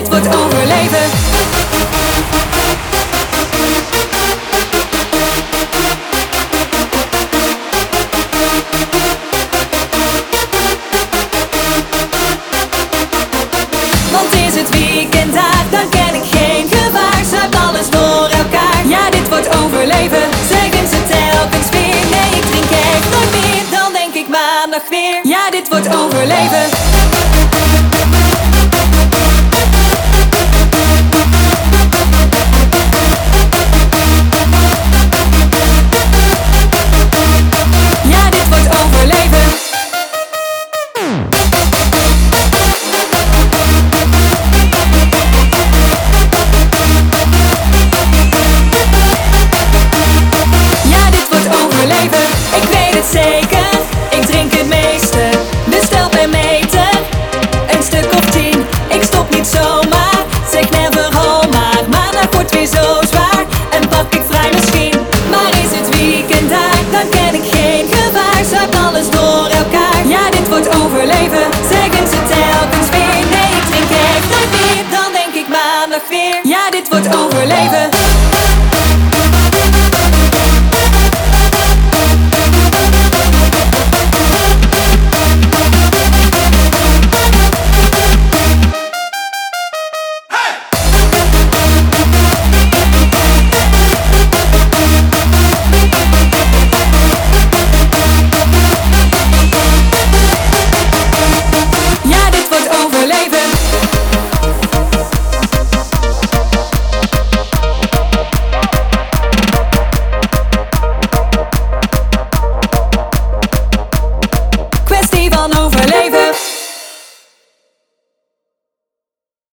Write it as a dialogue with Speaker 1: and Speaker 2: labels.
Speaker 1: wordt overleven. Want is het weekenddag, dan ken ik geen gevaar. Zuip alles door elkaar, ja dit wordt overleven. Zeggen ze telkens weer, nee ik drink echt nooit meer. Dan denk ik maandag weer, ja dit wordt overleven. Ja dit wordt overleven. Ik weet het zeker, ik drink het meeste. Bestel per meter, een stuk of 10. Ik stop niet zomaar, zeg never home. Maar maandag wordt weer zo zwaar en pak ik vrij misschien. Maar is het weekenddag, dan ken ik geen gevaar. Zuip alles door elkaar, ja dit wordt overleven. Zeggen ze telkens weer, nee ik drink echt nooit meer. Dan denk ik maandag weer, ja dit wordt overleven.